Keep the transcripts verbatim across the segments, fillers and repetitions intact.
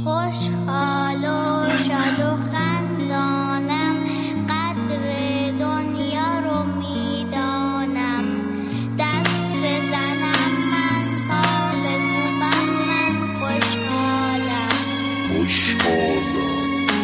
خوشحال و شاد و خندانم، قدر دنیا رو میدانم. دست بزنم من، تازه کوبم من، خوشحالم خوشحالم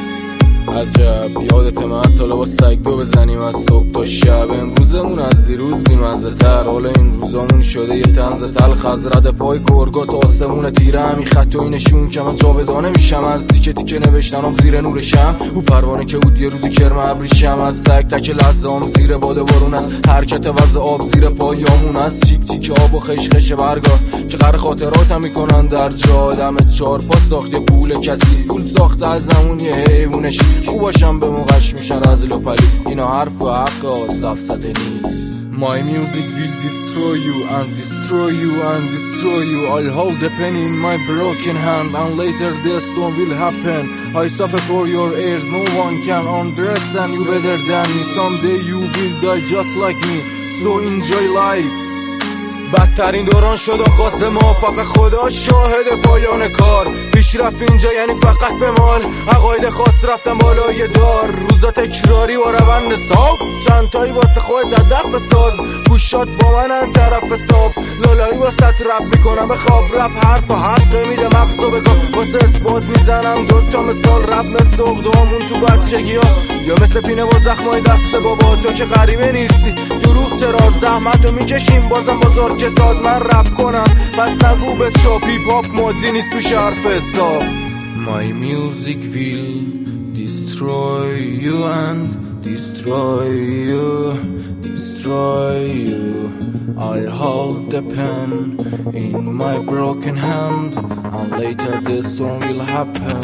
عجب یادت من تا لباس سگ دو بزنیم از صبح تا شب. امروزمون از دیروز بیمزه تر، حال این روزامون شده یه طنز تلخ. از رد پای گرگا تا آسمون تیره، همین خط و اینشون که من جاودانه میشم. از تیکه تیکه نوشتنم زیر نور شم، او پروانه که بود یه روزی کرم ابریشم. از تک تک لحظه هم زیر باد بارون است، حرکت وضع آب زیر پایامون است. چیک چیک آب و خش خش برگا که غر خاطراتم میکنن در جا. دمت چار پا ساخت یه پول کسی، پول ساخته از زمون یه حیوونش. خوباشم به موقعش میشن رزل و پلید، اینا حرف و حق آسفزده نیست. My music will destroy you and destroy you and destroy you. I'll hold the pen in my broken hand and later the storm will happen. I suffer for your ears, no one can understand you better than me. Someday you will die just like me, so enjoy life. بدترین دوران شد آغاز ما، فقط خدا شاهد پایان کار. پیشرفت اینجا یعنی فقط به مال، عقاید خاص رفتم بالای دار. روزا تکراری و روند صاف، چند تایی واسه خود در دفع ساز. گوشات با من ان طرف حساب، لالایی واسه رپ میکنم به خواب. رپ حرف و حق میده مغزو بگم، واسه اثبات میزنم دوتا مثال. رپ مثل اقدامون تو بچگی ها، یا مثل پینه و زخمای دست بابا. تو که غریبه نیستی، دروغ چرا زحمتو میکشیم بازم بازار کساد. من رپ کنم پس نگو به شاپ، هیپ هاپ مادی نیست تو حرف حساب. My music will destroy you and destroy you, destroy you. I'll hold the pen in my broken hand and later the storm will happen.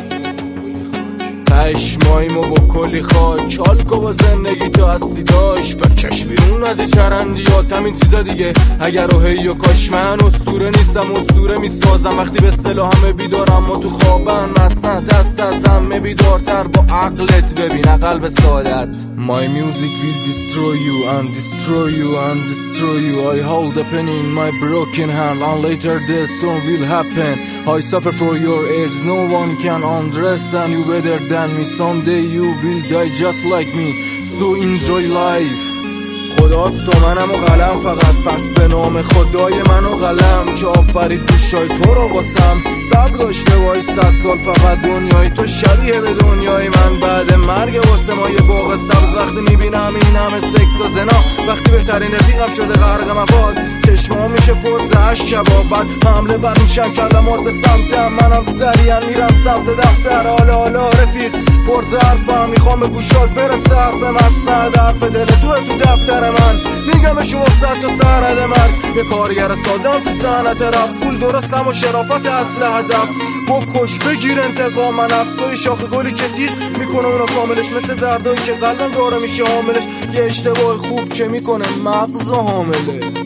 پشمایمو با کلی خاک، حالکو با زندگی تو هستی داشت. بکش بیرون از این چرندیات، همین چیزا دیگه اگر و هی و کاش. من اسطوره نیستم، اسطوره میسازم وقتی به اصطلاح همه بیدارم و تو خوابن. مسند دست از همه بیدارتر، با عقلت ببین عقل به سعادت. My music will destroy you and destroy you and destroy you. I hold the pen in my broken hand and later the storm will happen. I suffer for your ears, no one can understand you better than me. Someday you will die just like me, so enjoy life. خداست و منم و قلم فقط، پس به نام خدای من و قلم که آفرید دوشای تو رو واسم. صبر داشته وای صد سال فقط، دنیای تو شبیه به دنیای من. بعد مرگ واسه ما یه باغ سبز، وقتی میبینم این همه سکس و زنا. وقتی بهترین رفیقم شده غرق مفاد، چشمام میشه پر زهش کباب. بعد حمله بر میشن کلمات به سمتم، منم سریعا میرم سمت دفتر. حالا حالا رفیق پر حرفم، میخوام به گوشات برسه حرف مستند. حرف دل تو تو دفتر من، میگم به شما سر تا سرد مرگ. یه کارگر سادم تو صنعت رفت، پول درستم و شرافت اصل هدف. بکش بگیر انتقام من، افزای شاخ گلی که دید میکنه اونو کاملش. مثل دردایی که قلبم داره میشه حاملش، یه اشتباه خوب که میکنه مغز حامله.